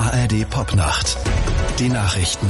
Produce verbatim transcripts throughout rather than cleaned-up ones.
A R D Popnacht. Die Nachrichten.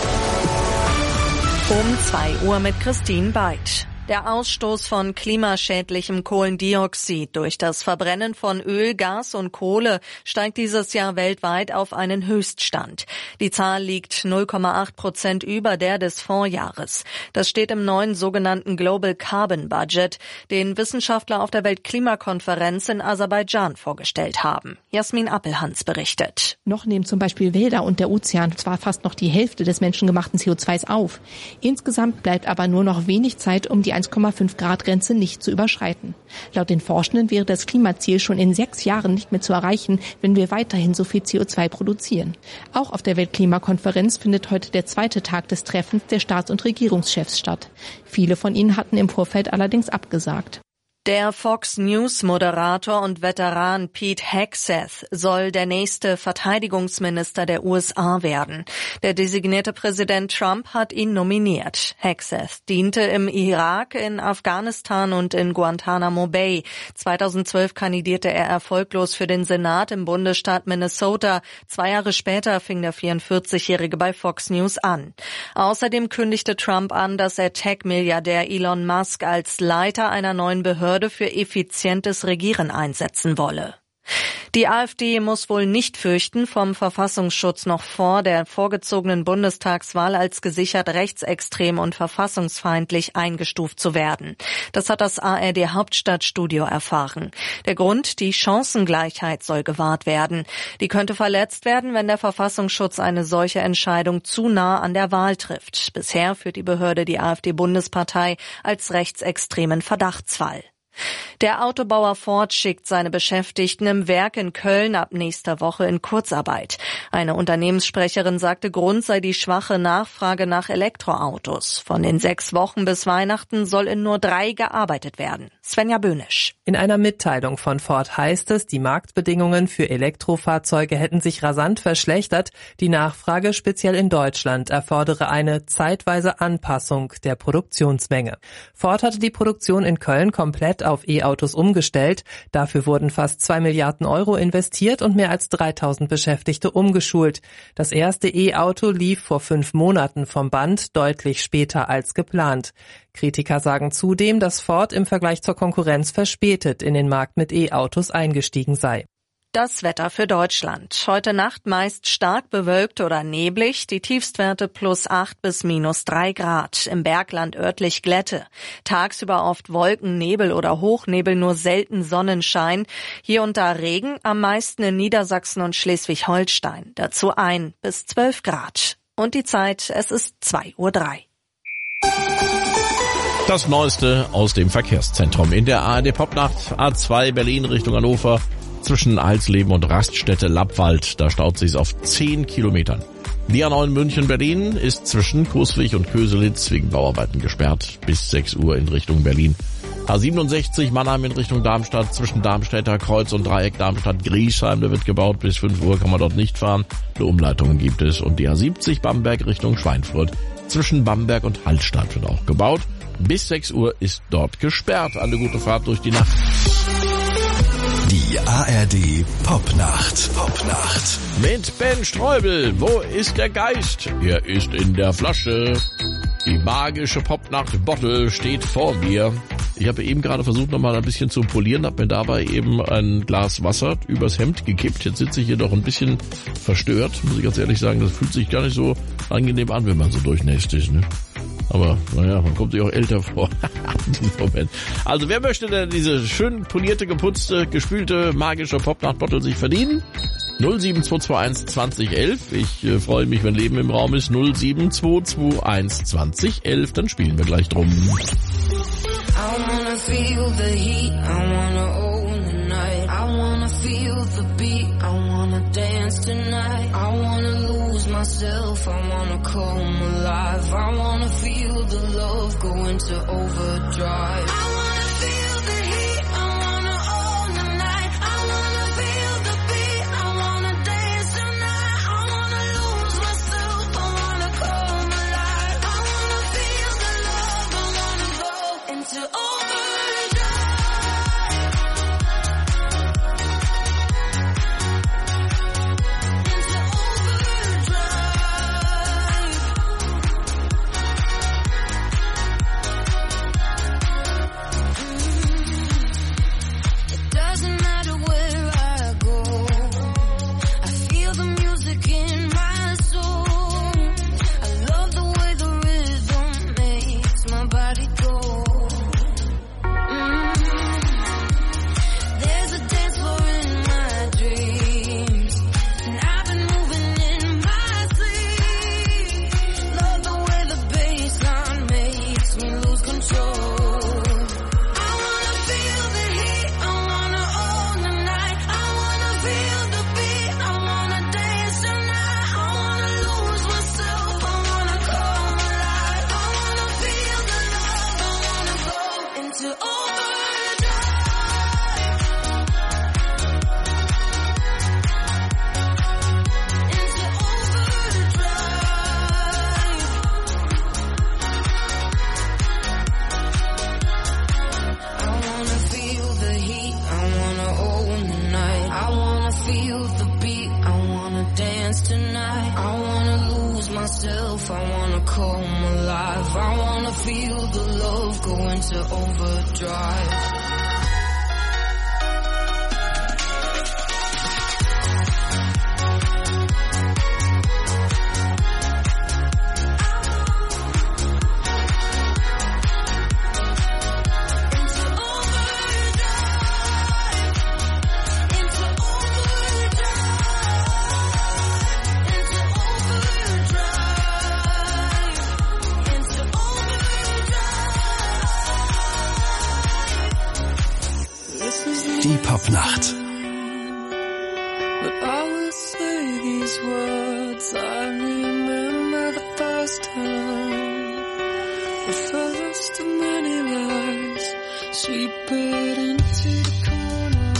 Um zwei Uhr mit Christine Beid. Der Ausstoß von klimaschädlichem Kohlendioxid durch das Verbrennen von Öl, Gas und Kohle steigt dieses Jahr weltweit auf einen Höchststand. Die Zahl liegt null Komma acht Prozent über der des Vorjahres. Das steht im neuen sogenannten Global Carbon Budget, den Wissenschaftler auf der Weltklimakonferenz in Aserbaidschan vorgestellt haben. Jasmin Appelhans berichtet. Noch nehmen zum Beispiel Wälder und der Ozean zwar fast noch die Hälfte des menschengemachten C O zwei auf. Insgesamt bleibt aber nur noch wenig Zeit, um die eins Komma fünf Grad Grenze nicht zu überschreiten. Laut den Forschenden wäre das Klimaziel schon in sechs Jahren nicht mehr zu erreichen, wenn wir weiterhin so viel C O zwei produzieren. Auch auf der Weltklimakonferenz findet heute der zweite Tag des Treffens der Staats- und Regierungschefs statt. Viele von ihnen hatten im Vorfeld allerdings abgesagt. Der Fox News-Moderator und Veteran Pete Hegseth soll der nächste Verteidigungsminister der U S A werden. Der designierte Präsident Trump hat ihn nominiert. Hegseth diente im Irak, in Afghanistan und in Guantanamo Bay. zweitausendzwölf kandidierte er erfolglos für den Senat im Bundesstaat Minnesota. Zwei Jahre später fing der vierundvierzigjährige bei Fox News an. Außerdem kündigte Trump an, dass er Tech-Milliardär Elon Musk als Leiter einer neuen Behörde für effizientes Regieren einsetzen wolle. Die AfD muss wohl nicht fürchten, vom Verfassungsschutz noch vor der vorgezogenen Bundestagswahl als gesichert rechtsextrem und verfassungsfeindlich eingestuft zu werden. Das hat das A R D Hauptstadtstudio erfahren. Der Grund, die Chancengleichheit soll gewahrt werden. Die könnte verletzt werden, wenn der Verfassungsschutz eine solche Entscheidung zu nah an der Wahl trifft. Bisher führt die Behörde die AfD-Bundespartei als rechtsextremen Verdachtsfall. Der Autobauer Ford schickt seine Beschäftigten im Werk in Köln ab nächster Woche in Kurzarbeit. Eine Unternehmenssprecherin sagte, Grund sei die schwache Nachfrage nach Elektroautos. Von den sechs Wochen bis Weihnachten soll in nur drei gearbeitet werden. Svenja Böhnisch. In einer Mitteilung von Ford heißt es, die Marktbedingungen für Elektrofahrzeuge hätten sich rasant verschlechtert. Die Nachfrage, speziell in Deutschland, erfordere eine zeitweise Anpassung der Produktionsmenge. Ford hatte die Produktion in Köln komplett auf E-Autos umgestellt. Dafür wurden fast zwei Milliarden Euro investiert und mehr als dreitausend Beschäftigte umgeschult. Das erste E-Auto lief vor fünf Monaten vom Band, deutlich später als geplant. Kritiker sagen zudem, dass Ford im Vergleich zur Konkurrenz verspätet in den Markt mit E-Autos eingestiegen sei. Das Wetter für Deutschland. Heute Nacht meist stark bewölkt oder neblig, die Tiefstwerte plus acht bis minus drei Grad. Im Bergland örtlich Glätte. Tagsüber oft Wolken, Nebel oder Hochnebel, nur selten Sonnenschein. Hier und da Regen, am meisten in Niedersachsen und Schleswig-Holstein. Dazu ein bis zwölf Grad. Und die Zeit, es ist zwei Uhr drei. Das Neueste aus dem Verkehrszentrum in der A R D Popnacht. A zwei Berlin Richtung Hannover. Zwischen Alsleben und Raststätte Lappwald, da staut sich's auf zehn Kilometern. Die A neun München-Berlin ist zwischen Coswig und Köselitz wegen Bauarbeiten gesperrt bis sechs Uhr in Richtung Berlin. A siebenundsechzig Mannheim in Richtung Darmstadt zwischen Darmstädter Kreuz und Dreieck Darmstadt-Griesheim, da wird gebaut, bis fünf Uhr kann man dort nicht fahren. Eine Umleitung gibt es. Und die A siebzig Bamberg Richtung Schweinfurt zwischen Bamberg und Hallstatt wird auch gebaut. Bis sechs Uhr ist dort gesperrt. Eine gute Fahrt durch die Nacht. Die A R D Popnacht. Popnacht. Mit Ben Streubel. Wo ist der Geist? Er ist in der Flasche. Die magische Popnacht-Bottle steht vor mir. Ich habe eben gerade versucht, nochmal ein bisschen zu polieren, habe mir dabei eben ein Glas Wasser übers Hemd gekippt. Jetzt sitze ich hier doch ein bisschen verstört, muss ich ganz ehrlich sagen. Das fühlt sich gar nicht so angenehm an, wenn man so durchnässt ist, ne? Aber naja, man kommt sich auch älter vor. Moment. Also wer möchte denn diese schön polierte, geputzte, gespülte, magische Popnacht-Bottle sich verdienen? null sieben zwei zwei eins zwanzig elf. Ich äh, freue mich, wenn Leben im Raum ist. null sieben zwei zwei eins zwanzig elf. Dann spielen wir gleich drum. I wanna feel the heat, I wanna own the night. I wanna feel the beat, I wanna dance tonight. I wanna lose myself, I wanna come alive. I wanna feel the love go into overdrive. I wanna feel the heat, I wanna own the night. I wanna feel the beat, I wanna dance tonight. I wanna lose myself, I wanna come alive. I wanna feel the love, I wanna go into overdrive. Into overdrive. feel the beat, I wanna dance tonight. I wanna lose myself, I wanna come alive. I wanna feel the love go into overdrive. Die Popnacht. But I will say these words, I remember the first time, the first of many lies, sweeping into the corner.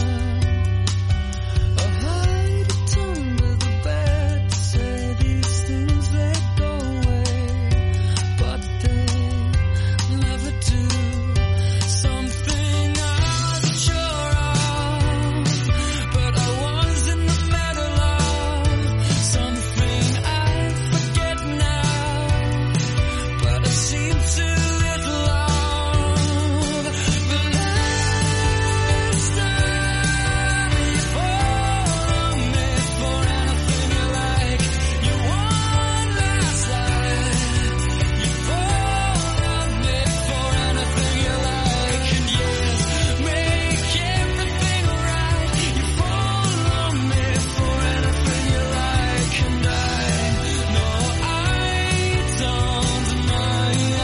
I hide it under the bed to say these things that go away, but they never do. Something I wasn't sure of, but I was in the middle of something I forget now, but I seem to little of the last time you fall on me for anything you like. You want last life. You fall on me for anything you like, and yes, make everything right. You fall on me for anything you like, and I know I don't mind.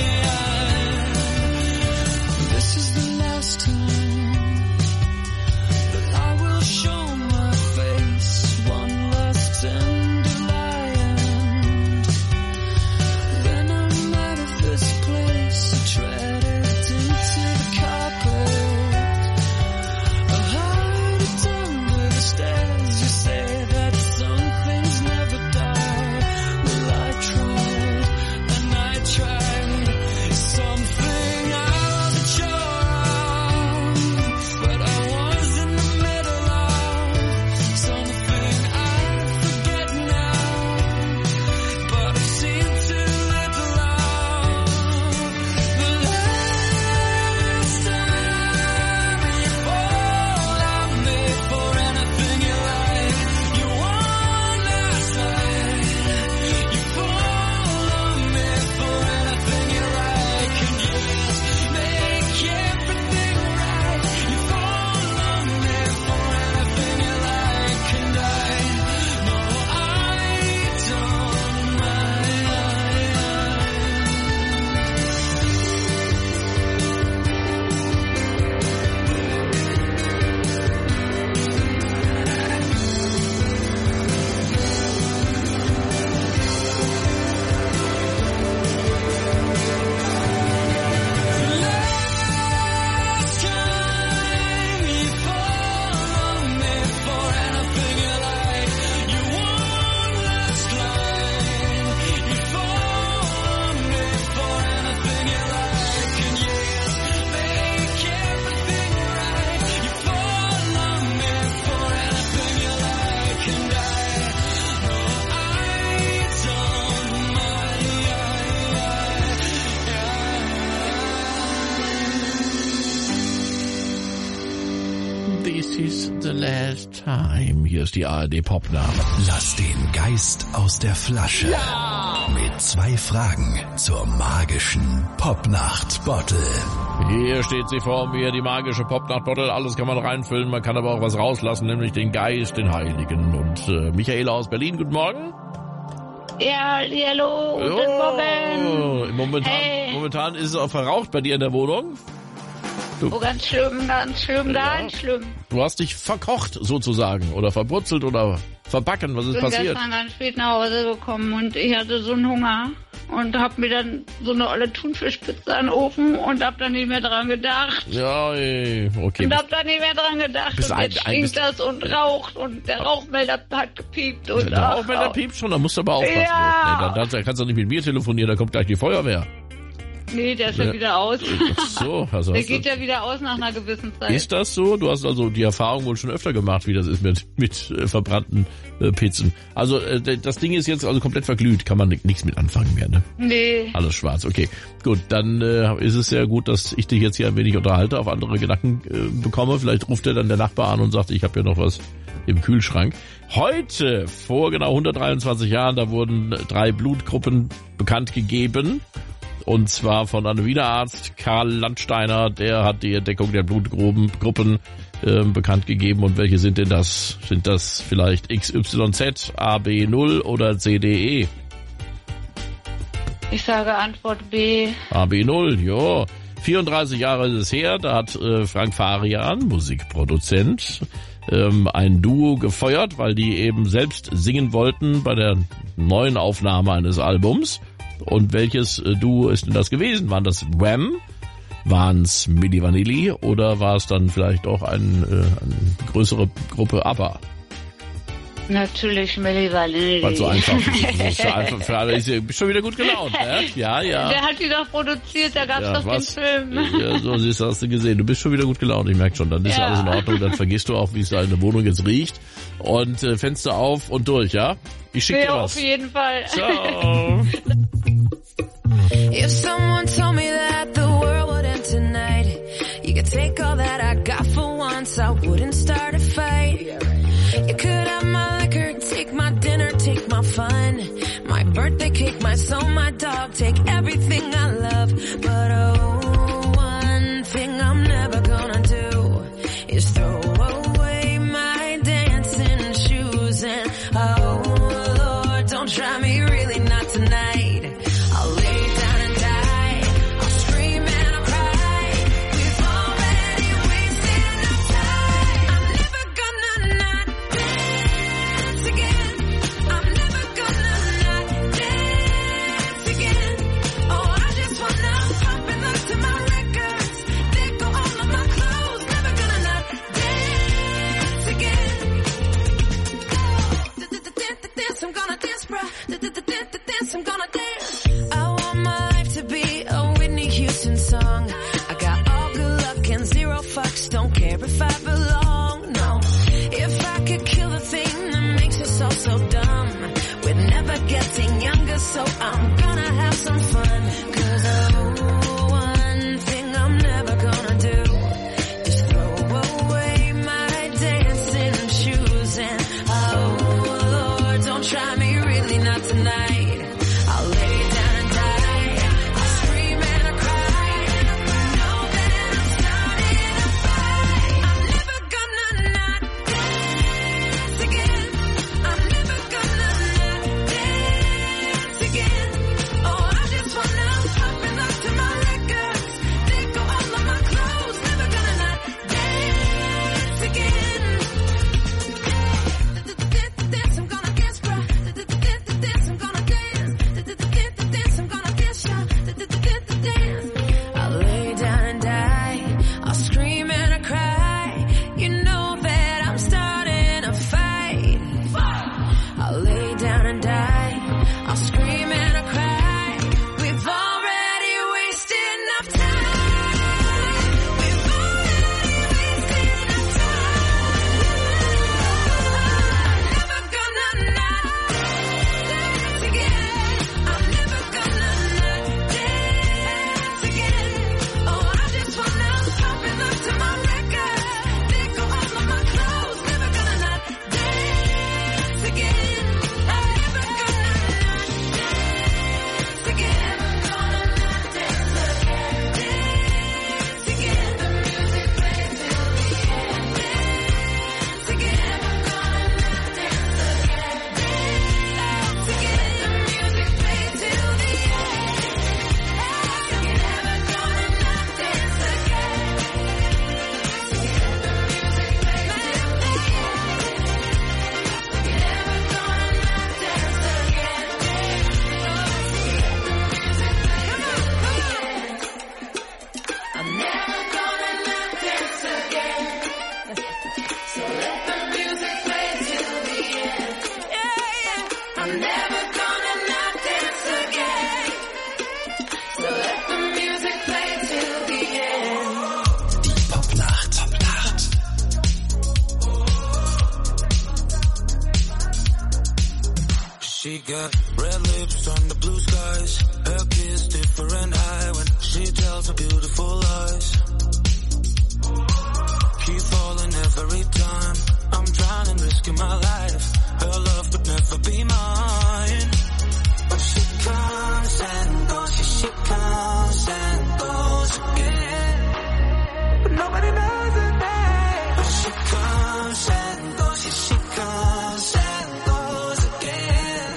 This is the last time that I will show my face, one last tender lie, and then I'm out of this place. I tread it into the carpet. I hide it under the stairs. You say that some things never die. Well, I tried and I tried. Something I wasn't sure of, but I was in the middle of something I forget now, but I seem to little of the last time you fall on me for anything you like. You want last night. You fall on me for anything you like, and yes, make everything right. You fall on me for anything you like, and I know I don't mind. Last time you fall on me for anything you like. You want last time. You fall on me for anything you like, and yes, make everything right. You fall on me for anything you like, and I know I don't mind. This is the last time. Hier ist die A R D Popnacht. Lass den Geist aus der Flasche. Mit zwei Fragen zur magischen Popnacht-Bottle. Hier steht sie vor mir, die magische Popnacht-Bottle. Alles kann man reinfüllen, man kann aber auch was rauslassen, nämlich den Geist, den Heiligen. Und äh, Michaela aus Berlin, guten Morgen. Ja, hallo, guten Morgen. Oh, momentan, Hey. momentan ist es auch verraucht bei dir in der Wohnung. Oh, ganz schlimm, ganz schlimm, ganz schlimm. Du hast dich verkocht sozusagen oder verbrutzelt oder verbacken. Was ist Ich bin passiert? gestern ganz spät nach Hause gekommen und ich hatte so einen Hunger und hab mir dann so eine olle Thunfischpizza in den Ofen und hab dann nicht mehr dran gedacht. Ja, ey, okay. Und hab dann nicht mehr dran gedacht Bist und ein- jetzt ein- stinkt bist- das und raucht und der Rauchmelder hat gepiept. Und Der ach, Rauchmelder ach. piept schon, da musst du aber aufpassen. Ja. Nee, dann, dann kannst du nicht mit mir telefonieren, da kommt gleich die Feuerwehr. Nee, der ist ja wieder aus. Ach so, also der geht ja wieder aus nach einer gewissen Zeit. Ist das so? Du hast also die Erfahrung wohl schon öfter gemacht, wie das ist mit, mit äh, verbrannten äh, Pizzen. Also äh, das Ding ist jetzt also komplett verglüht, kann man nichts mit anfangen mehr, ne? Nee. Alles schwarz, okay. Gut, dann äh, ist es sehr gut, dass ich dich jetzt hier ein wenig unterhalte, auf andere Gedanken äh, bekomme. Vielleicht ruft er dann der Nachbar an und sagt, ich habe ja noch was im Kühlschrank. Heute, vor genau hundertdreiundzwanzig Jahren, da wurden drei Blutgruppen bekannt gegeben. Und zwar von einem Wiener Arzt, Karl Landsteiner, der hat die Entdeckung der Blutgruppen äh, bekannt gegeben. Und welche sind denn das? Sind das vielleicht X Y Z, A B null oder C D E? Ich sage Antwort B. A B null, ja. vierunddreißig Jahre ist es her, da hat äh, Frank Farian, Musikproduzent, ähm, ein Duo gefeuert, weil die eben selbst singen wollten bei der neuen Aufnahme eines Albums. Und welches äh, Duo ist denn das gewesen? Waren das Wham? Waren es Milli Vanilli? Oder war es dann vielleicht auch ein, äh, eine größere Gruppe ABBA? Natürlich Milli Vanilli. Weil so einfach ist. So einfach für alle. Ich bin schon wieder gut gelaunt, ne? Ja, ja. Der hat die doch produziert, da gab's ja, doch was? den Film. Ja, so siehst du, hast du gesehen. Du bist schon wieder gut gelaunt, ich merke schon. Dann ist ja. alles in Ordnung, dann vergisst du auch, wie es da in der Wohnung jetzt riecht. Und äh, Fenster auf und durch, ja? Ich schicke dir ja, was. auf jeden Fall. Ciao. If someone told me that the world would end tonight, you could take all that I got for once, I wouldn't start a fight. You could have my liquor, take my dinner, take my fun, my birthday cake, my soul, my dog, take everything I love. But oh, one thing I'm never gonna do is throw away my dancing shoes. And oh Lord, don't try me, really not tonight. I'll lay down and die, I'll scream and I'll cry. We've already wasted enough time. I'm never gonna not dance again. I'm never gonna not dance again. Oh, I just wanna pop and look to my records. They go all of my clothes. Never gonna not dance again. Dance, I'm gonna dance, bruh. Dance, I'm gonna dance. I want my life to be a Whitney Houston song. I got all good luck and zero fucks. Don't care if I belong, no. If I could kill the thing that makes us all so dumb, we're never getting younger, so I'm gonna have some fun. Cause oh, one thing I'm never gonna do is throw away my dancing shoes. And oh Lord, don't try me, really not tonight. I'll lay down and die, I'll scream and I'll cry. Know that I'm starting a fight. I'm never gonna not dance again. I'm never gonna not dance again. Oh, I just wanna pop and look to my records. They go all of my clothes. Never gonna not dance again. Dance, I'm gonna dance, bro. Dance, I'm gonna dance. Dance, I'm gonna dance, y'all. Dance. I'll lay down and die. I'll scream and I cry. You know that I'm starting a fight. I'll lay down and die. I'll scream and I cry. We've already wasted enough time. We've already wasted enough time. I'm never gonna not dance again. I'm never gonna not dance again. Oh, I just wanna pop and look to my records. They go all of my clothes. Never gonna not dance again. I'm never gonna not dance again. Gonna not dance again. Dance again. The music plays till the end. Dance again. Gonna not dance again. Dance again. The music plays till the end. You're never gonna not dance again. The music plays till the end. You're never gonna not dance again. I'm never gonna not dance again. So let the music play till the end. Yeah, yeah. I'm never gonna not dance again. So let the music She got red lips on the blue skies. Her kiss different eye when she tells her beautiful lies. Keep falling every time. I'm drowning, risking my life. Her love could never be mine. But she comes and goes, yeah, she comes and goes again. But nobody knows her name. But she comes and goes, yeah, she comes and goes again.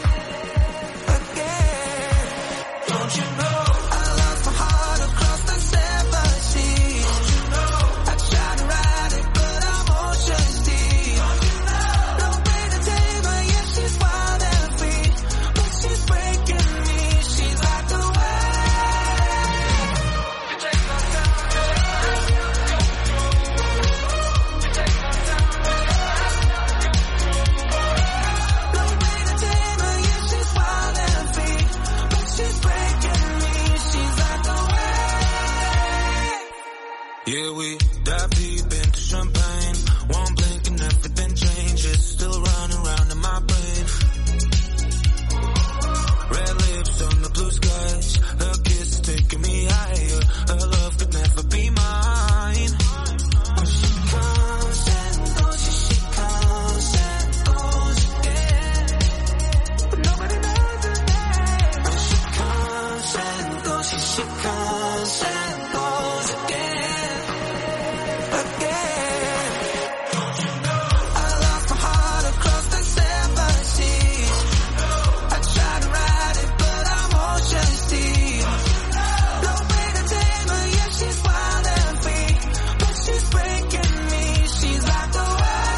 Again. Don't you know I lost my heart across the seven seas? Don't you know I tried to ride it, but I'm ocean deep. Don't you know no way to tame her, yeah, she's wild and free. But she's breaking me, she's like the wave. You take my time, you take my no way to tame her, yeah, she's wild and free. But she's breaking me, she's like the wave. Yeah, we dive deep into champagne. One blink and everything changes. Still running around in my brain. Red lips on the blue skies. Her kiss is taking me higher. Her love could never be mine. But she comes and goes, yeah, she comes and goes again. But nobody knows her name. But she comes and goes, yeah, she comes and goes again. Again. Don't you know I lost my heart across the seven seas? I tried to ride it, but I'm ocean deep. No way to tame her, yeah, she's wild and free. But she's breaking me, she's like the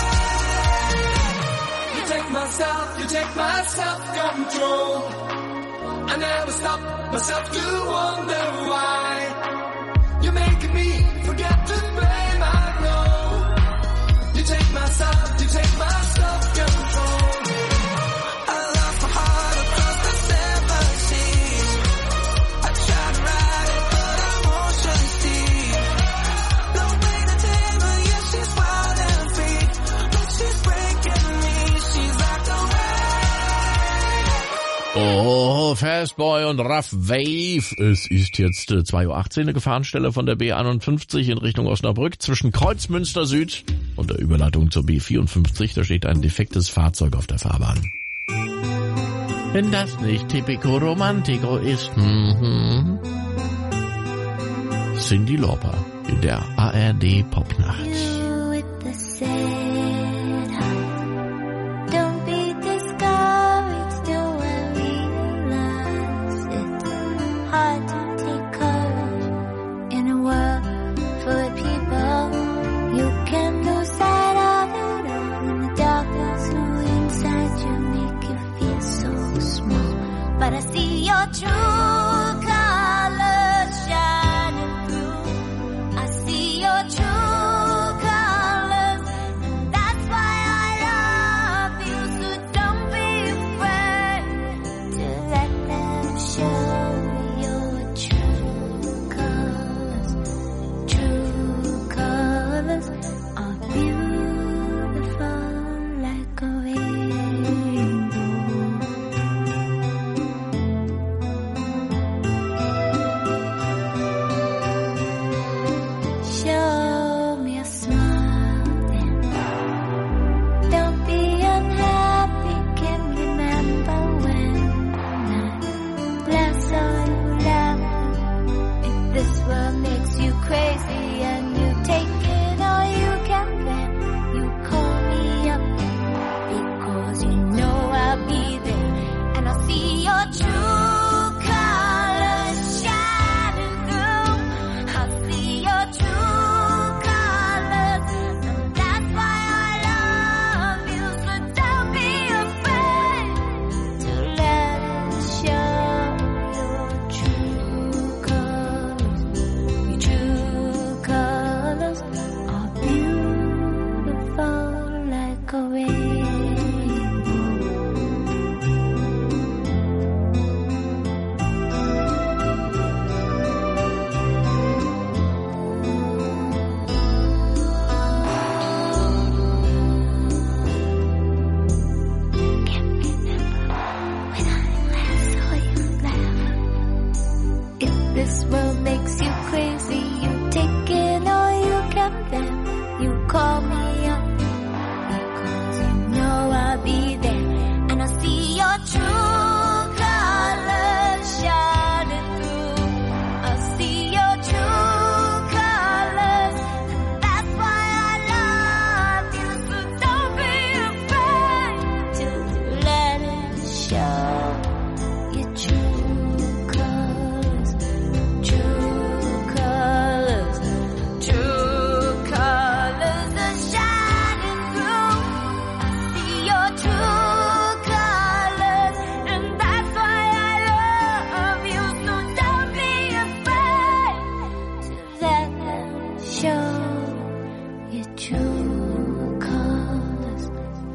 wave. You take my self, you take my self-control. I never stop myself to wonder why. You're making me forget to blame, I know. You take my self, you take my self-control. I lost my heart across the seven seas. I tried to ride it, but I'm ocean deep. No way to tame her, yeah, she's wild and free. But she's breaking me, she's like the wave. Oh, Fastboy und Rough Wave. Es ist jetzt äh, zwei Uhr achtzehn, eine Gefahrenstelle von der B einundfünfzig in Richtung Osnabrück zwischen Kreuzmünster Süd und der Überleitung zur B vierundfünfzig. Da steht ein defektes Fahrzeug auf der Fahrbahn. Wenn das nicht Typico Romantico ist. Mhm. Cyndi Lauper in der A R D Popnacht. You with the sad heart. Don't be discouraged, do I realize it's hard to take courage in a world full of people. You can lose sight of it all, and the darkness who inside you make you feel so small. But I see your true colors shining through. I see your true colors, and show your true colors, true colors, true colors are shining through. I see your true colors, and that's why I love you. So don't be afraid to let them show your true colors,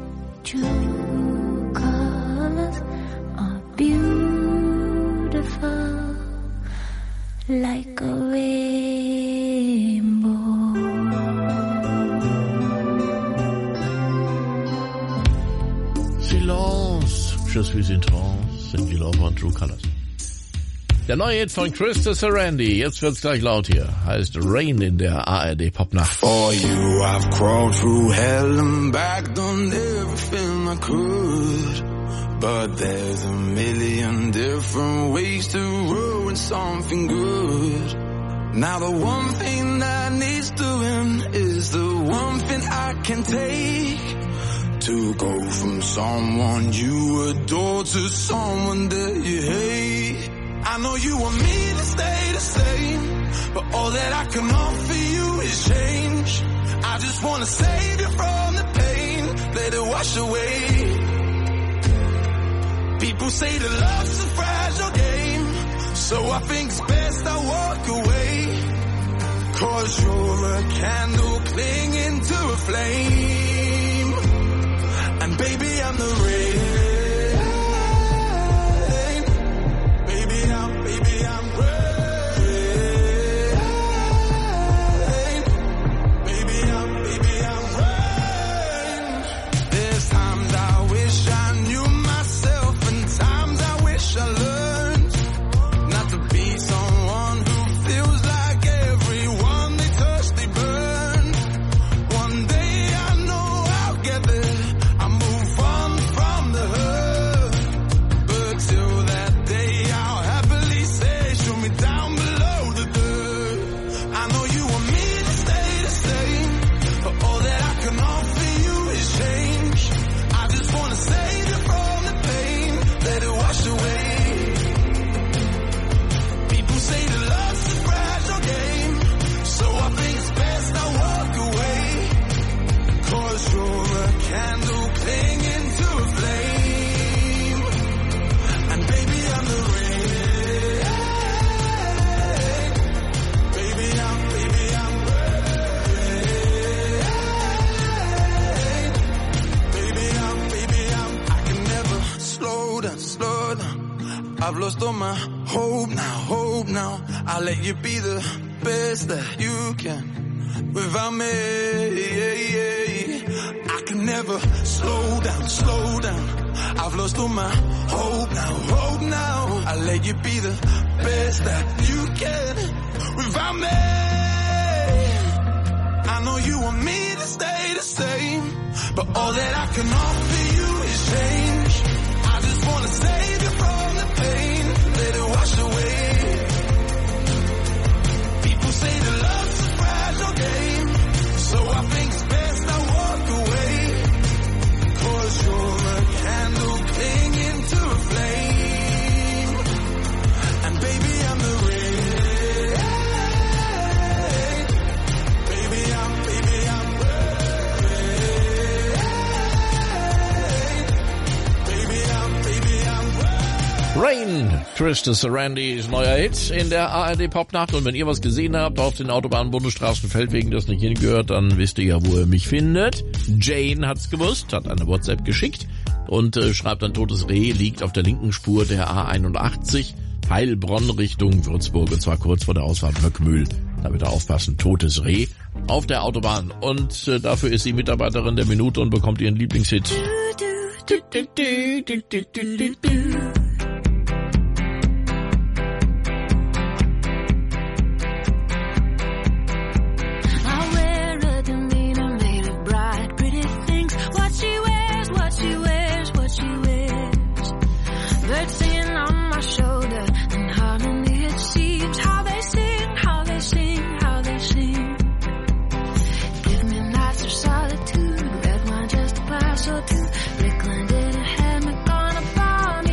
true colors are beautiful like a rainbow. Silence, je suis in trance, Cindy Lauper und True Colors. Der neue Hit von Krista Sarandon, jetzt wird's gleich laut hier, heißt Rain in der A R D Popnacht. For you I've crawled through hell and back, done everything I could. But there's a million different ways to ruin something good. Now the one thing that needs doing is the one thing I can take. To go from someone you adore to someone that you hate. I know you want me to stay the same, but all that I can offer you is change. I just wanna save you from the pain, let it wash away. People say that love's a fragile game, so I think it's best I walk away. Cause you're a candle clinging to a flame, and baby I'm the rain. Baby I'm, baby I'm rain. Baby I'm, baby I'm rain. There's times I wish I knew myself, and times I wish I learned not to be someone who feels like everyone they touch they burn. One day I know I'll get there, I'll move on from the hurt. But till that day I'll happily say, show me down below the dirt. I know you want me to stay the same, but all that I can offer you is change. I just wanna save you from the pain, let it wash away. People say that love's a fragile game, so I think it's best I walk away. Cause you're a candle clinging to a flame, and baby I'm the rain. Baby I'm, baby I'm rain. Baby I'm, baby I'm, I can never slow down, slow down. I've lost all my hope now, hope now. I'll let you be the best that you can without me. I can never slow down, slow down. I've lost all my hope now, hope now. I'll let you be the best that you can without me. I know you want me to stay the same, but all that I can offer you is change. I just wanna save you from the pain, let it wash away. People say that love's a fragile game, so I think it's best I walk away. Cause you're a candle clinging to a flame, and baby I'm the rain. Baby I'm, baby I'm rain. Baby I'm, baby I'm Rain, Krista Sarandons neuer Hit in der A R D Popnacht. Und wenn ihr was gesehen habt auf den Autobahnen, Bundesstraßen, Feldwegen, das nicht hingehört, dann wisst ihr ja, wo ihr mich findet. Jane hat's gewusst, hat eine WhatsApp geschickt und äh, schreibt dann, totes Reh liegt auf der linken Spur der A einundachtzig, Heilbronn Richtung Würzburg, und zwar kurz vor der Ausfahrt Möckmühl. Da bitte aufpassen, totes Reh auf der Autobahn. Und äh, dafür ist sie Mitarbeiterin der Minute und bekommt ihren Lieblingshit. Du, du, du, du, du, du, du, du. So too, Rick Landed had me gonna bomb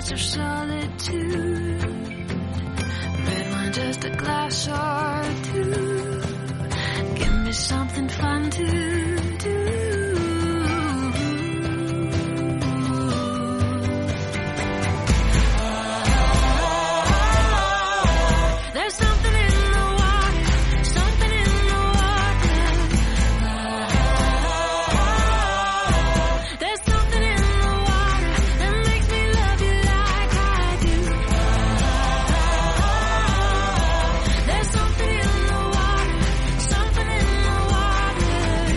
taste of solitude. Red wine, just a glass or two. Give me something fun to do. There's something in the water, something in the water. There's something in the water that makes me love you like I do. There's something in the water, something in the water.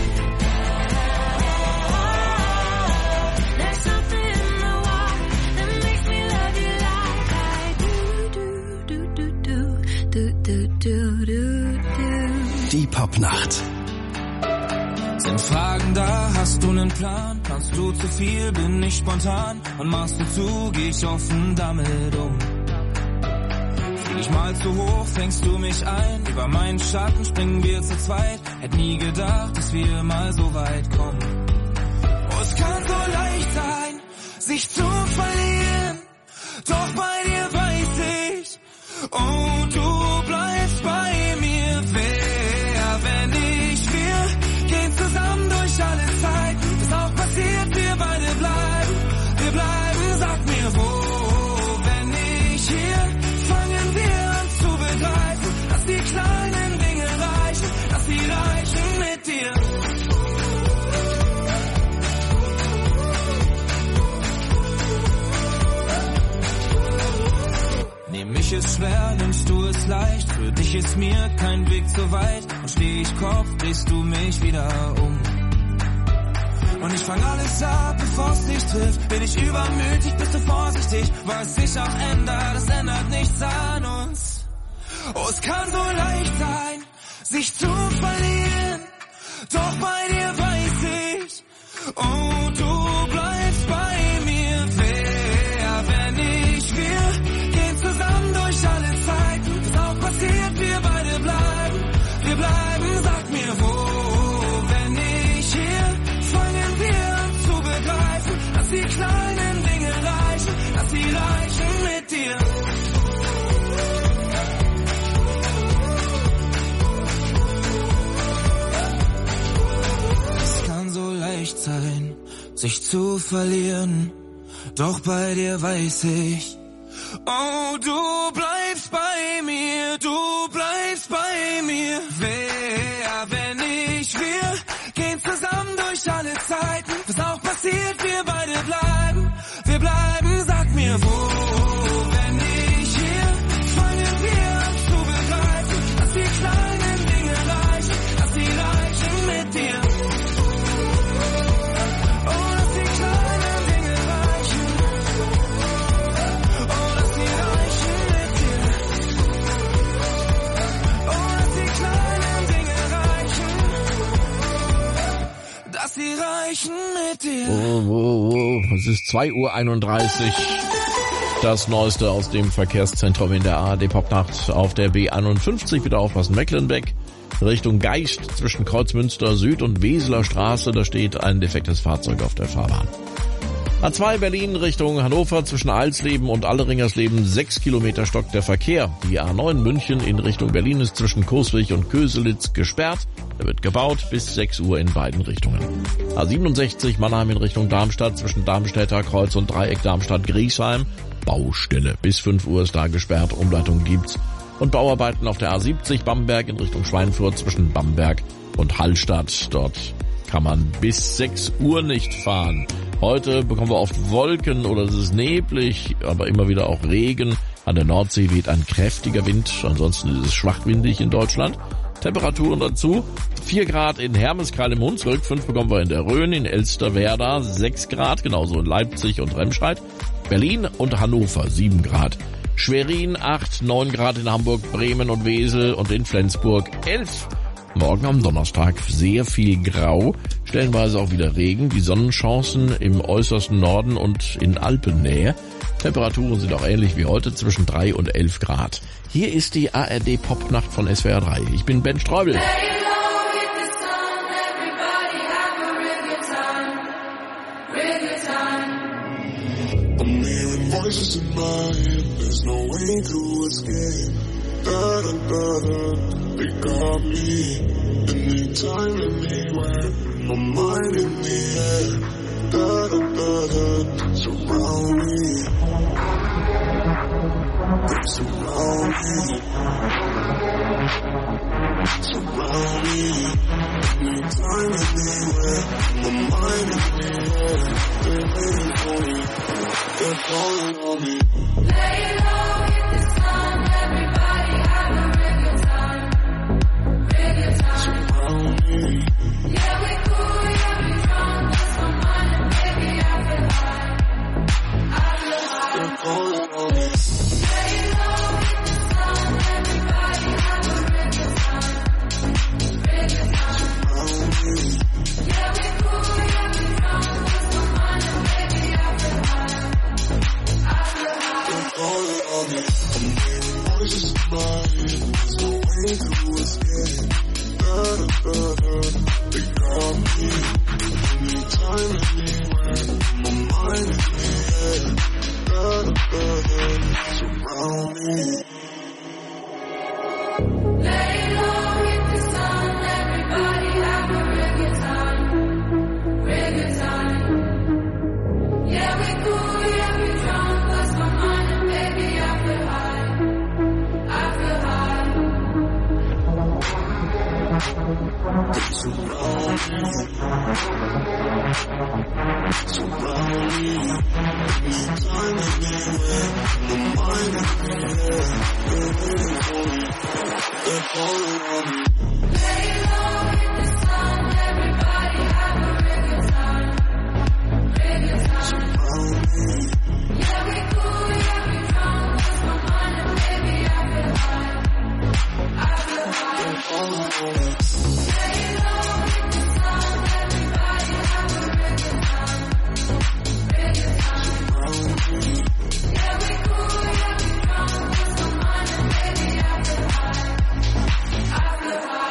There's something in the water that makes me love you like I do. Do do do do do do do do. Die Popnacht. Sind Fragen da, hast du nen Plan? Kannst du zu viel, bin ich spontan? Und machst du zu, geh ich offen damit um. Flieg ich mal zu hoch, fängst du mich ein? Über meinen Schatten springen wir zu zweit. Hätt nie gedacht, dass wir mal so weit kommen. Oh, es kann so leicht sein, sich zu verlieren. Doch bei dir weiß ich, oh, du bleibst bei mir. Wer, wenn ich, wir gehen zusammen durch alle Zeit. Was auch passiert, wir beide bleiben. Wir bleiben, sag mir wo. Wenn ich hier, fangen wir an zu begreifen, dass die kleinen Dinge reichen, dass sie reichen mit dir. Nehm mich es schwer, nimmst du es leicht. Für dich ist mir kein Weg zu weit. Und steh ich Kopf, drehst du mich wieder um. Und ich fang alles ab, bevor's dich trifft. Bin ich übermütig, bist du vorsichtig. Was sich auch ändert, das ändert nichts an uns. Oh, es kann so leicht sein, sich zu verlieren. Doch bei dir weiß ich, oh, du bleibst bei mir. Wer, wenn ich, wir gehen zusammen durch alle Zeiten. Was auch passiert, wir beide bleiben. Wir bleiben, sag mir wo. Wenn ich hier, fangen wir an zu begreifen, dass die kleinen Dinge reichen, dass sie reichen mit dir. Es kann so leicht sein, sich zu verlieren, doch bei dir weiß ich, oh, du bleibst bei mir, du bleibst bei mir. Wer, wenn ich, wir gehen zusammen durch alle Zeiten. Was auch passiert, wir beide bleiben. Wir bleiben, sag mir wo. Wenn ich hier, fangen wir an zu begreifen, dass die kleinen Dinge reichen, dass sie reichen mit dir. Oh, dass die kleinen Dinge reichen. Oh, dass sie reichen mit dir. Oh, dass die kleinen Dinge reichen. Dass sie reichen mit dir. Oh, oh, oh. Es ist zwei Uhr einunddreißig. Das Neueste aus dem Verkehrszentrum in der A R D Popnacht auf der B einundfünfzig. Bitte aufpassen, Mecklenbeck. Richtung Geist zwischen Kreuzmünster Süd und Weseler Straße. Da steht ein defektes Fahrzeug auf der Fahrbahn. A zwei Berlin Richtung Hannover zwischen Alsleben und Alleringersleben. Sechs Kilometer stockt der Verkehr. Die A neun München in Richtung Berlin ist zwischen Coswig und Köselitz gesperrt. Da wird gebaut bis sechs Uhr in beiden Richtungen. A siebenundsechzig Mannheim in Richtung Darmstadt zwischen Darmstädter Kreuz und Dreieck Darmstadt-Griesheim. Baustelle. Bis fünf Uhr ist da gesperrt. Umleitung gibt's. Und Bauarbeiten auf der A siebzig Bamberg in Richtung Schweinfurt zwischen Bamberg und Hallstatt. Dort kann man bis sechs Uhr nicht fahren. Heute bekommen wir oft Wolken oder es ist neblig, aber immer wieder auch Regen. An der Nordsee weht ein kräftiger Wind. Ansonsten ist es schwachwindig in Deutschland. Temperaturen dazu. vier Grad in Hermeskeil im Hunsrück, fünf bekommen wir in der Rhön, in Elsterwerda sechs Grad, genauso in Leipzig und Remscheid. Berlin und Hannover sieben Grad. Schwerin acht, neun Grad in Hamburg, Bremen und Wesel und in Flensburg elf. Morgen am Donnerstag sehr viel Grau, stellenweise auch wieder Regen, die Sonnenchancen im äußersten Norden und in Alpennähe. Temperaturen sind auch ähnlich wie heute zwischen drei und elf Grad. Hier ist die A R D Popnacht von S W R drei. Ich bin Ben Streubel. I'm hearing Voices in my head, there's no way to escape. Da-da-da-da, they got me. Anytime, anywhere, my mind in the air. Da-da-da-da, surround me. They surround me. Surround me. Anytime, anywhere, my mind in the air. They're waiting for me. They're calling on me. Lay low, hit the sun, everybody have a real good time, real good time. Surround me. Yeah, we cool, yeah, we drunk, that's my mind, and baby, I feel high, I feel high. They're calling on me. Lay low, hit the sun, everybody have a real good time, real good time. Surround me. Yeah, we cool, yeah, we drunk, that's my mind, and baby, I feel high, I feel high. They're calling on me. I'm hearing voices in my head. There's no way to escape. Da-da-da-da, they got me. Anytime, anywhere, my mind in the air. Da-da-da-da, surround me. Lay low, hit the sun, everybody have a real good time, real good time. Yeah, we cool, yeah, we drunk, lost my mind, and baby, I feel high, I feel high. They surround me. Surround me. Anytime, anywhere, my mind in the air. They're waiting for me. They're calling on me. Lay low, hit the sun, everybody have a real good time, real good time. Surround me. Yeah, we cool, yeah, we drunk, lost my mind, and baby, I feel high, I feel high. They're calling on me. Lay low, hit the sun, everybody have a real good time, real good time. Surround me. Yeah, we cool, yeah, we drunk, lost my mind, and baby, I feel high, I feel high.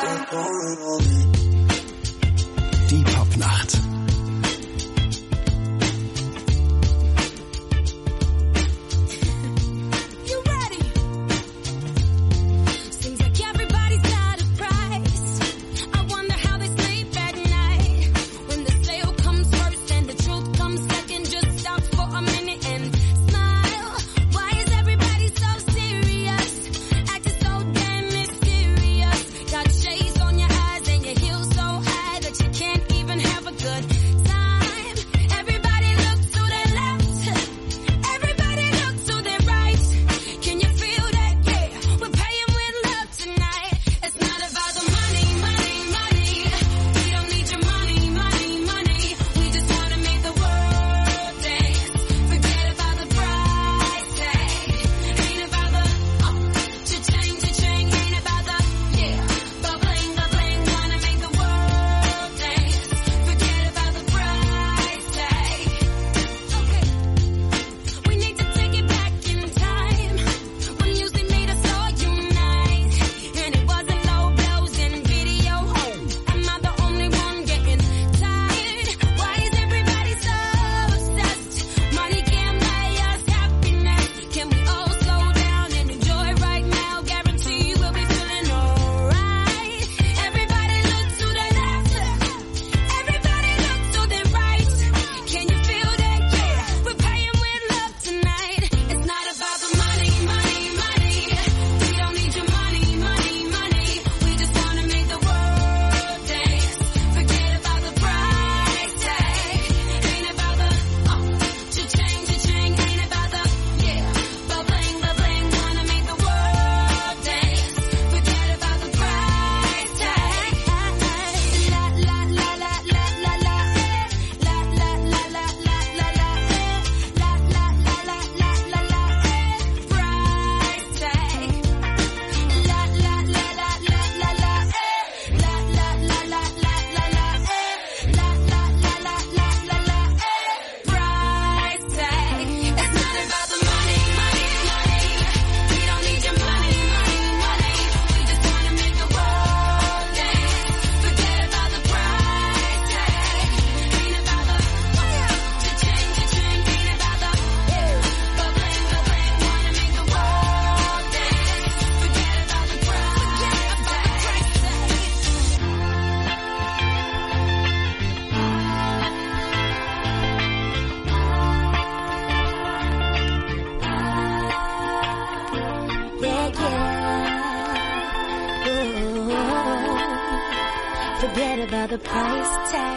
about the price tag.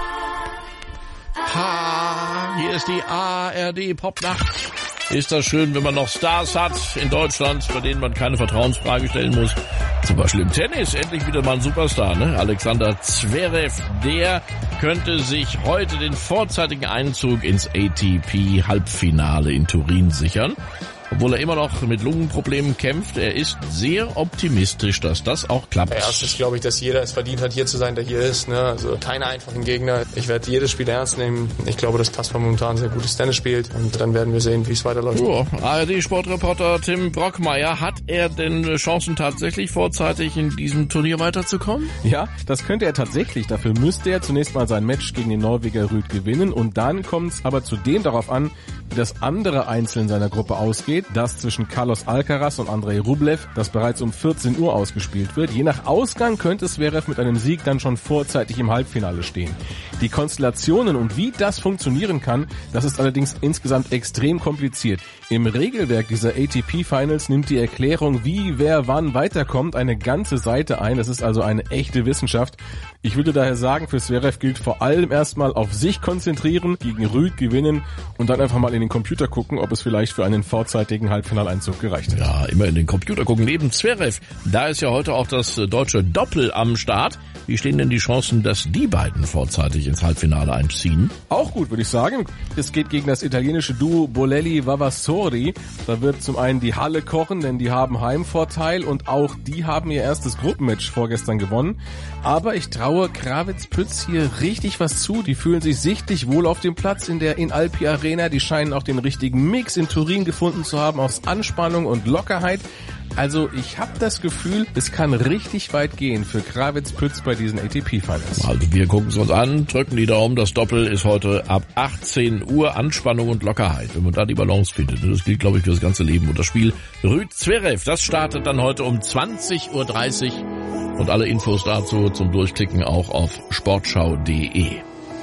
Ha, hier ist die A R D Popnacht. Ist das schön, wenn man noch Stars hat in Deutschland, bei denen man keine Vertrauensfrage stellen muss. Zum Beispiel im Tennis, endlich wieder mal ein Superstar, ne? Alexander Zverev, der könnte sich heute den vorzeitigen Einzug ins A T P-Halbfinale in Turin sichern. Obwohl er immer noch mit Lungenproblemen kämpft, er ist sehr optimistisch, dass das auch klappt. Erstens glaube ich, dass jeder es verdient hat, hier zu sein, der hier ist. Ne? Also keine einfachen Gegner. Ich werde jedes Spiel ernst nehmen. Ich glaube, dass Kaspar momentan sehr gutes Tennis spielt. Und dann werden wir sehen, wie es weiterläuft. Ja, A R D-Sportreporter Tim Brockmeier, hat er denn Chancen tatsächlich vorzeitig in diesem Turnier weiterzukommen? Ja, das könnte er tatsächlich. Dafür müsste er zunächst mal sein Match gegen den Norweger Rüd gewinnen. Und dann kommt es aber zudem darauf an, wie das andere Einzel in seiner Gruppe ausgeht. Das zwischen Carlos Alcaraz und Andrei Rublev, das bereits um vierzehn Uhr ausgespielt wird. Je nach Ausgang könnte Zverev mit einem Sieg dann schon vorzeitig im Halbfinale stehen. Die Konstellationen und wie das funktionieren kann, das ist allerdings insgesamt extrem kompliziert. Im Regelwerk dieser A T P-Finals nimmt die Erklärung, wie wer wann weiterkommt, eine ganze Seite ein. Das ist also eine echte Wissenschaft. Ich würde daher sagen, für Zverev gilt vor allem erstmal auf sich konzentrieren, gegen Rüd gewinnen und dann einfach mal in den Computer gucken, ob es vielleicht für einen vorzeitigen Halbfinaleinzug gereicht hat. Ja, immer in den Computer gucken. Neben Zverev, da ist ja heute auch das deutsche Doppel am Start. Wie stehen denn die Chancen, dass die beiden vorzeitig ins Halbfinale einziehen? Auch gut, würde ich sagen. Es geht gegen das italienische Duo Bolelli-Vavasori. Da wird zum einen die Halle kochen, denn die haben Heimvorteil und auch die haben ihr erstes Gruppenmatch vorgestern gewonnen. Aber ich traue Krawietz-Pütz hier richtig was zu. Die fühlen sich sichtlich wohl auf dem Platz in der Inalpi Arena. Die scheinen auch den richtigen Mix in Turin gefunden zu haben aus Anspannung und Lockerheit. Also ich habe das Gefühl, es kann richtig weit gehen für Krawietz-Pütz bei diesen A T P-Finals. Also wir gucken es uns an, drücken die Daumen. Das Doppel ist heute ab achtzehn Uhr. Anspannung und Lockerheit, wenn man da die Balance findet. Das gilt, glaube ich, für das ganze Leben. Und das Spiel Rüd-Zverev, das startet dann heute um zwanzig Uhr dreißig. Und alle Infos dazu zum Durchklicken auch auf sportschau punkt de.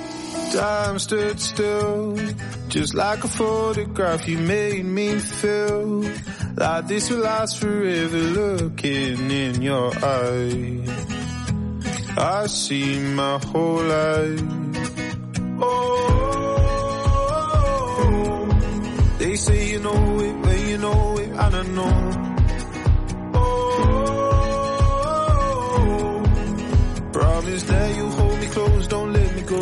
Time stood still, just like a photograph. You made me feel like this will last forever. Looking in your eyes, I see my whole life. Oh, they say you know it, but you know it, I don't know. Oh, promise that you'll hold me close, don't let me go.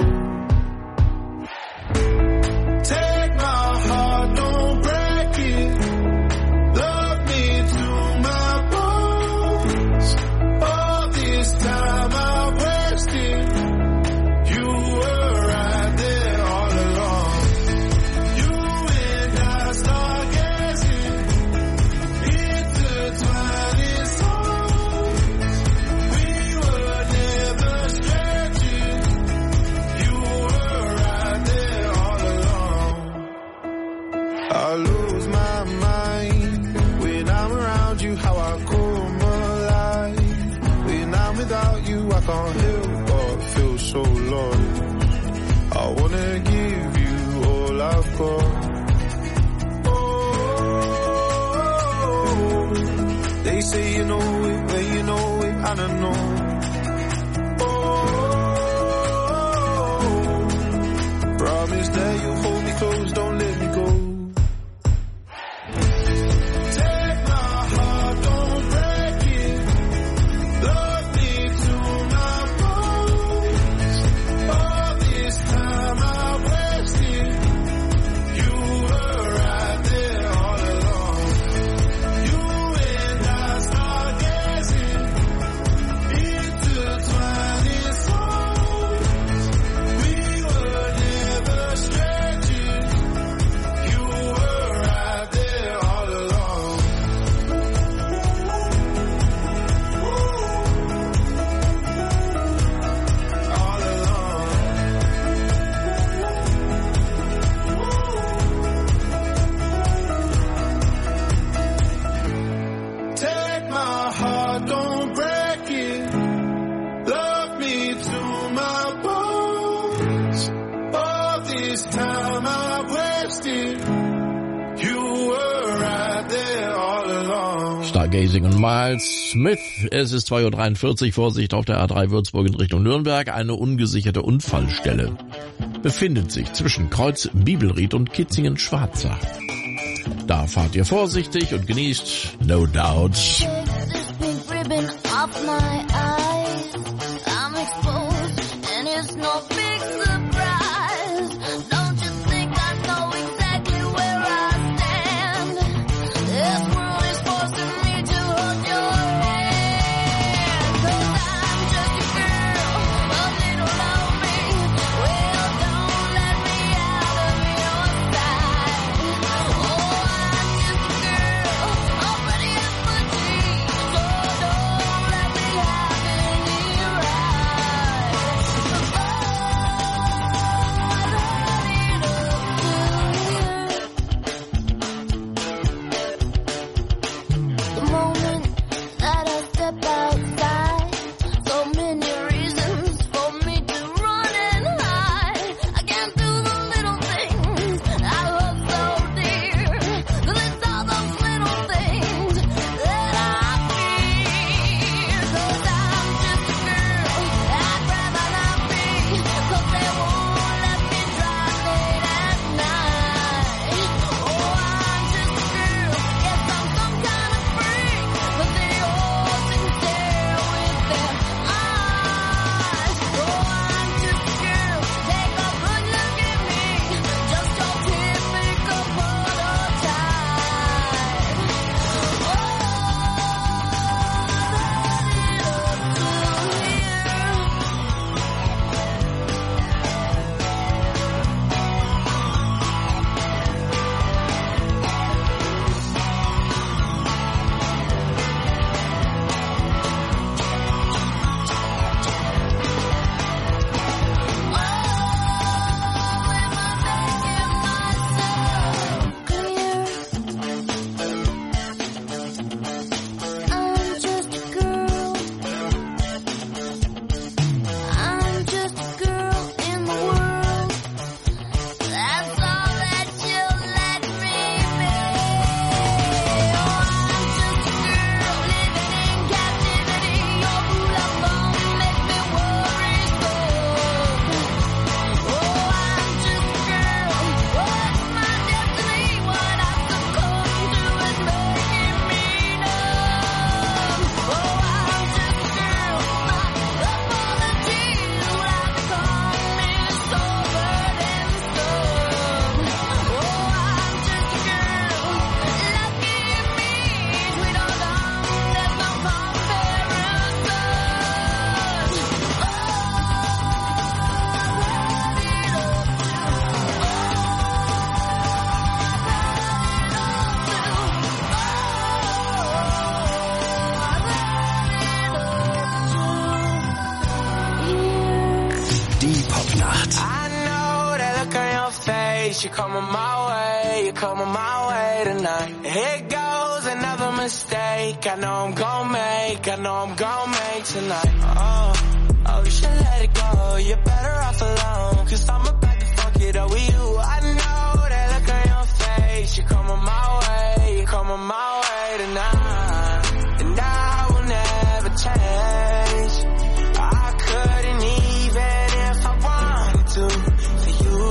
I lose my mind when I'm around you, how I come alive. When I'm without you, I can't help but feel so lost. I wanna give you all I've got. Oh, they say you know it, but you know it, I don't know. Oh, promise that you'll hold me close, don't let me go. Stargazing und Miles Smith. Es ist zwei Uhr dreiundvierzig, Vorsicht auf der A drei Würzburg in Richtung Nürnberg. Eine ungesicherte Unfallstelle befindet sich zwischen Kreuz Bibelried und Kitzingen-Schwarza. Da fahrt ihr vorsichtig und genießt No Doubt. You're coming my way, you're coming my way tonight. Here goes another mistake I know I'm gon' make, I know I'm gon' make tonight. Oh, oh, you should let it go, you're better off alone. Cause I'm about to fuck it up with you. I know that look on your face. You're coming my way, you're coming my way tonight. And I will never change. I couldn't even if I wanted to for you.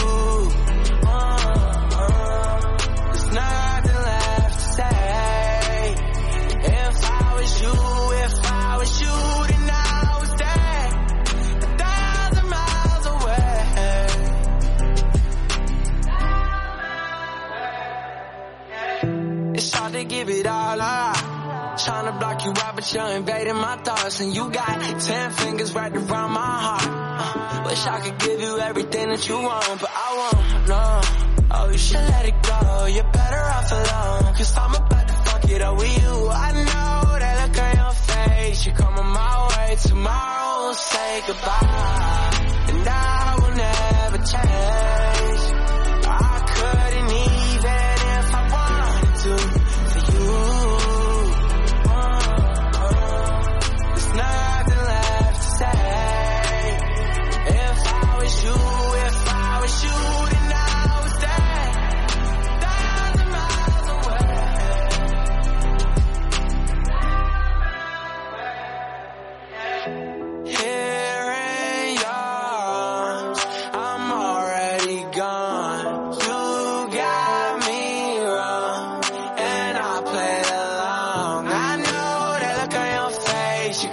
Give it all up. Tryna block you out, but you're invading my thoughts. And you got ten fingers right around my heart. uh, Wish I could give you everything that you want, but I won't, no. Oh, you should let it go, you're better off alone. Cause I'm about to fuck it up with you. I know that look on your face. You're coming my way, tomorrow we'll say goodbye. And I will never change. I couldn't even if I wanted to.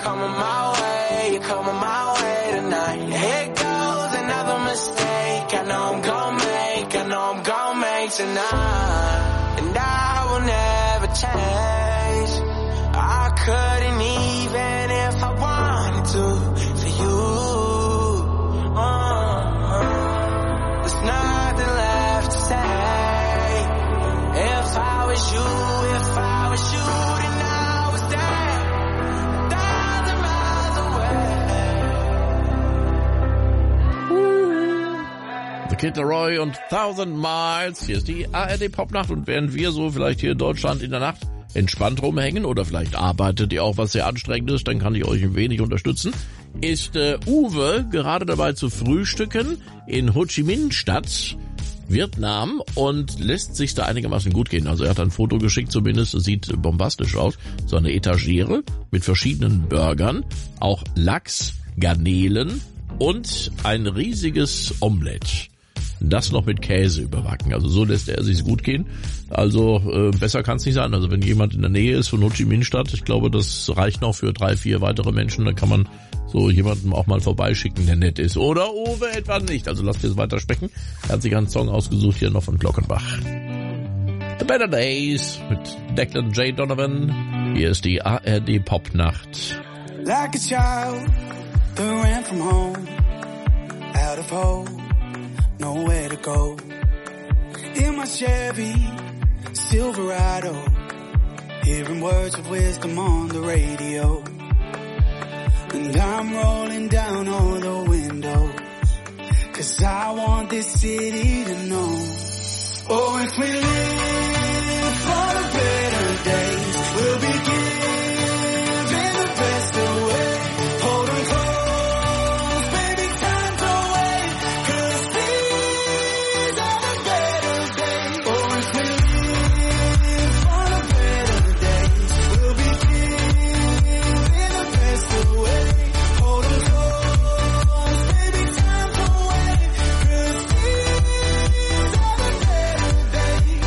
coming my way, you're coming my way tonight. Here goes another mistake. I know I'm gonna make, I know I'm gonna make tonight. And I will never change. I couldn't even if I wanted to for you. Uh, there's nothing left to say. If I was you, if I was you, then I would stay a thousand miles away. The Kid Laroi und Thousand Miles. Hier ist die A R D Popnacht und während wir so vielleicht hier in Deutschland in der Nacht entspannt rumhängen oder vielleicht arbeitet ihr auch was sehr anstrengendes, dann kann ich euch ein wenig unterstützen, ist äh, Uwe gerade dabei zu frühstücken in Ho Chi Minh Stadt, Vietnam, und lässt sich da einigermaßen gut gehen. Also er hat ein Foto geschickt, zumindest sieht bombastisch aus. So eine Etagere mit verschiedenen Burgern, auch Lachs, Garnelen und ein riesiges Omelett. Das noch mit Käse überbacken. Also so lässt er sich's gut gehen. Also äh, besser kann's nicht sein. Also wenn jemand in der Nähe ist von Ho Chi Minh Stadt, ich glaube, das reicht noch für drei, vier weitere Menschen. Dann kann man so jemanden auch mal vorbeischicken, der nett ist. Oder Uwe etwa nicht. Also lasst jetzt weiter sprechen. Er hat sich einen Song ausgesucht hier noch von Glockenbach. The Better Days mit Declan J. Donovan. Hier ist die A R D Popnacht. Like a child that ran from home, out of hope, nowhere to go. In my Chevy Silverado, hearing words of wisdom on the radio. And I'm rolling down all the windows, 'cause I want this city to know. Oh, if we live for the better days, we'll be giving the best away. Hold on close, baby, time's away, 'cause these are the better days. Oh, if we live for the better days, we'll be giving the best away. Hold on close, baby, time's away, 'cause these are the better days.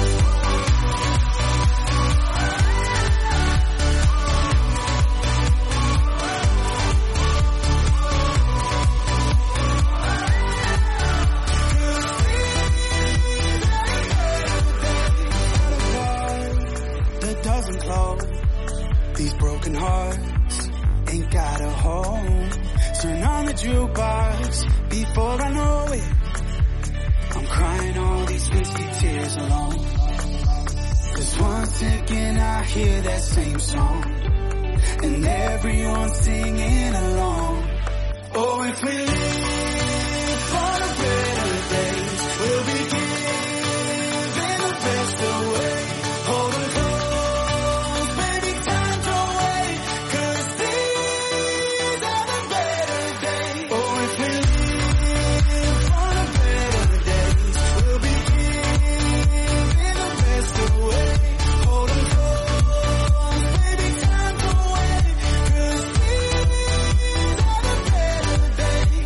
That doesn't close. These broken hearts ain't got a home. Turn on the jukebox before I know it. I'm crying all these misty tears alone. 'Cause once again I hear that same song, and everyone's singing along. Oh, if we live for the better days, we'll be giving the best away. Hold on close, baby, time's away, 'cause these are the better days. Oh, if we live for the better days, we'll be giving the best away. Hold on close, baby, time's away, 'cause these are the better days.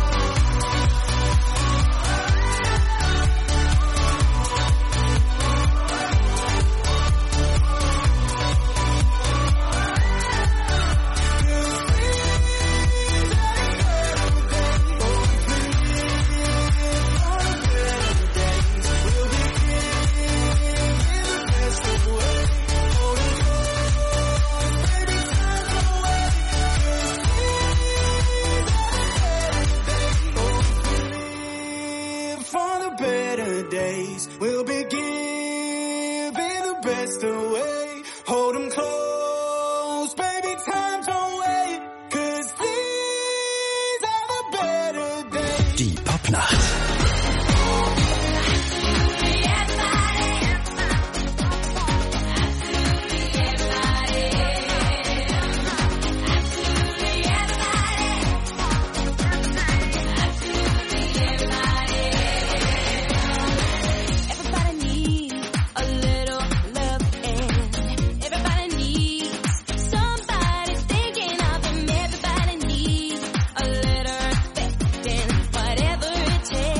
For the better days, we'll be giving the best away. Hold 'em close, baby, time's away, 'cause these are the better days. Die Popnacht. Everybody needs a little love, and everybody needs somebody thinking of them. Everybody needs a little respect, and whatever it takes.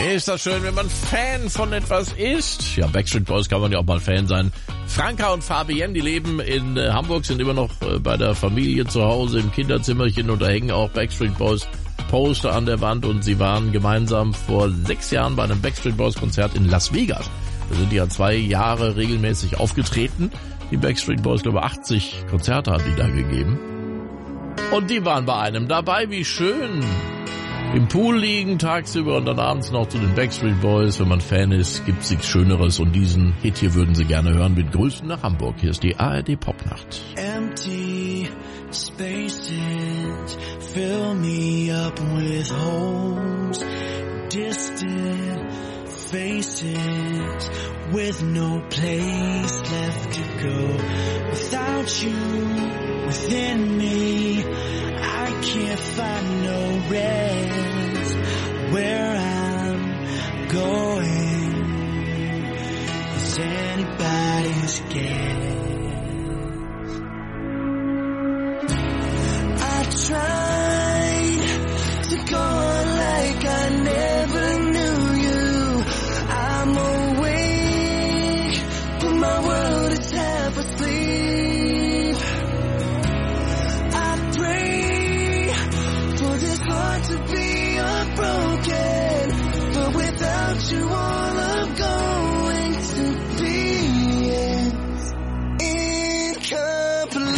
Ist das schön, wenn man Fan von etwas ist? Ja, Backstreet Boys kann man ja auch mal Fan sein. Franka und Fabienne, die leben in äh, Hamburg, sind immer noch äh, bei der Familie zu Hause im Kinderzimmerchen und da hängen auch Backstreet Boys Poster an der Wand und sie waren gemeinsam vor sechs Jahren bei einem Backstreet Boys Konzert in Las Vegas. Da sind die ja zwei Jahre regelmäßig aufgetreten. Die Backstreet Boys, glaube ich, achtzig Konzerte haben die da gegeben. Und die waren bei einem dabei, wie schön. Im Pool liegen tagsüber und dann abends noch zu den Backstreet Boys. Wenn man Fan ist, gibt's nichts Schöneres. Und diesen Hit hier würden sie gerne hören. Mit Grüßen nach Hamburg. Hier ist die A R D Popnacht. Empty spaces fill me up with holes. Distant faces with no place left to go. Without you within me, I can't find no rest where I'm going. Is anybody's guess? I tried to go on like I never knew you. I'm awake, but my world is half asleep. I pray for this heart to be unbroken, but without you all I'm going to be is incomplete.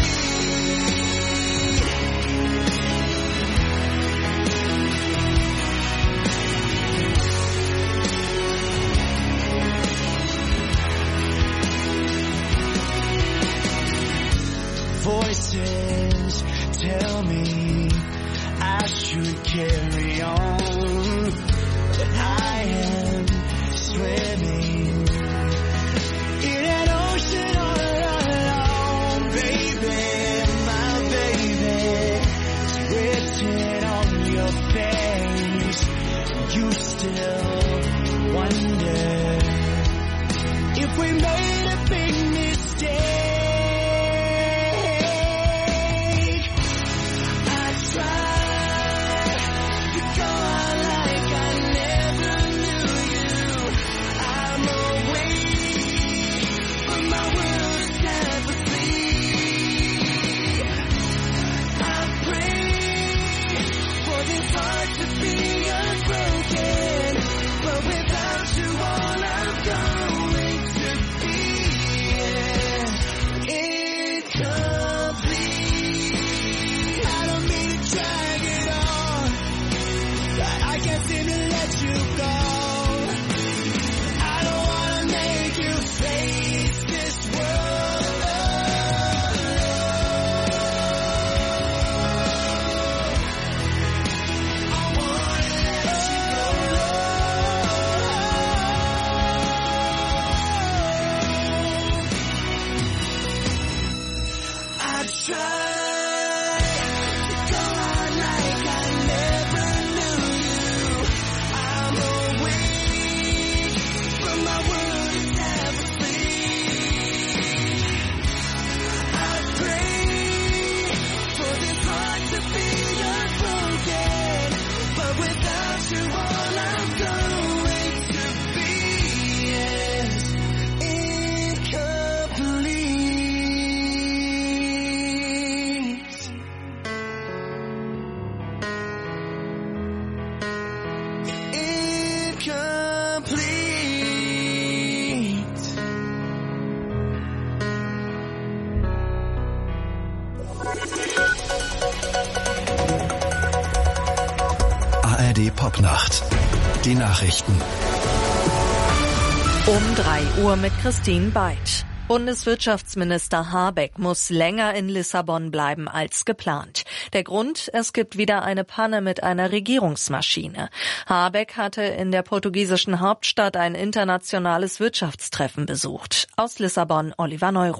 Voices tell me I should carry on, but I am swimming in an ocean all alone, baby, my baby. It's written on your face. You still wonder if we made a big mistake. A R D Popnacht. Die Nachrichten. Um drei Uhr mit Christine Beitsch. Bundeswirtschaftsminister Habeck muss länger in Lissabon bleiben als geplant. Der Grund, es gibt wieder eine Panne mit einer Regierungsmaschine. Habeck hatte in der portugiesischen Hauptstadt ein internationales Wirtschaftstreffen besucht. Aus Lissabon Oliver Neuroth.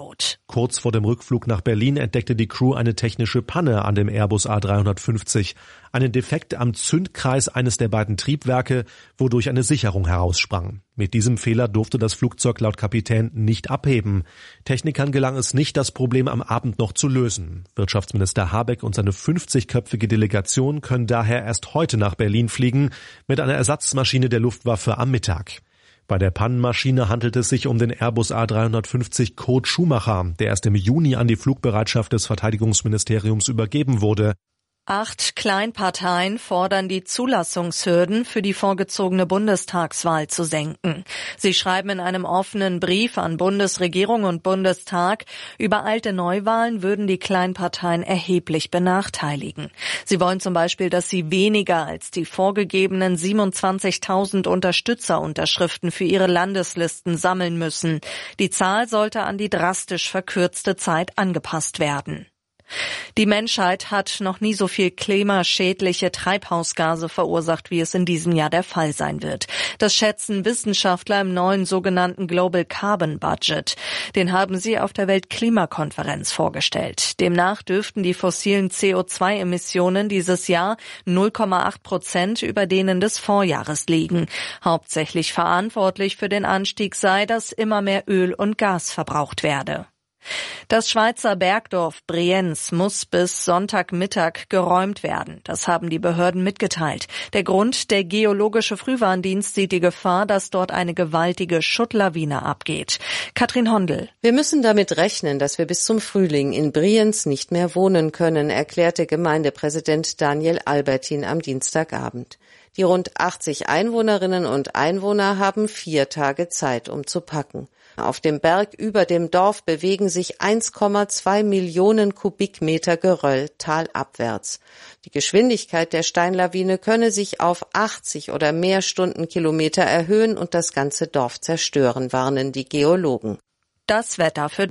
Kurz vor dem Rückflug nach Berlin entdeckte die Crew eine technische Panne an dem Airbus A dreihundertfünfzig, einen Defekt am Zündkreis eines der beiden Triebwerke, wodurch eine Sicherung heraussprang. Mit diesem Fehler durfte das Flugzeug laut Kapitän nicht abheben. Technikern gelang es nicht, das Problem am Abend noch zu lösen. Wirtschaftsminister Habeck und seine fünfzigköpfige Delegation können daher erst heute nach Berlin fliegen, mit einer Ersatzmaschine der Luftwaffe am Mittag. Bei der Pannenmaschine handelt es sich um den Airbus A dreihundertfünfzig Kurt Schumacher, der erst im Juni an die Flugbereitschaft des Verteidigungsministeriums übergeben wurde. Acht Kleinparteien fordern, die Zulassungshürden für die vorgezogene Bundestagswahl zu senken. Sie schreiben in einem offenen Brief an Bundesregierung und Bundestag, übereilte Neuwahlen würden die Kleinparteien erheblich benachteiligen. Sie wollen zum Beispiel, dass sie weniger als die vorgegebenen siebenundzwanzigtausend Unterstützerunterschriften für ihre Landeslisten sammeln müssen. Die Zahl sollte an die drastisch verkürzte Zeit angepasst werden. Die Menschheit hat noch nie so viel klimaschädliche Treibhausgase verursacht, wie es in diesem Jahr der Fall sein wird. Das schätzen Wissenschaftler im neuen sogenannten Global Carbon Budget. Den haben sie auf der Weltklimakonferenz vorgestellt. Demnach dürften die fossilen C O zwei Emissionen dieses Jahr null Komma acht Prozent über denen des Vorjahres liegen. Hauptsächlich verantwortlich für den Anstieg sei, dass immer mehr Öl und Gas verbraucht werde. Das Schweizer Bergdorf Brienz muss bis Sonntagmittag geräumt werden. Das haben die Behörden mitgeteilt. Der Grund, der geologische Frühwarndienst sieht die Gefahr, dass dort eine gewaltige Schuttlawine abgeht. Katrin Hondel. Wir müssen damit rechnen, dass wir bis zum Frühling in Brienz nicht mehr wohnen können, erklärte Gemeindepräsident Daniel Albertin am Dienstagabend. Die rund achtzig Einwohnerinnen und Einwohner haben vier Tage Zeit, um zu packen. Auf dem Berg über dem Dorf bewegen sich eins Komma zwei Millionen Kubikmeter Geröll talabwärts. Die Geschwindigkeit der Steinlawine könne sich auf achtzig oder mehr Stundenkilometer erhöhen und das ganze Dorf zerstören, warnen die Geologen. Das Wetter für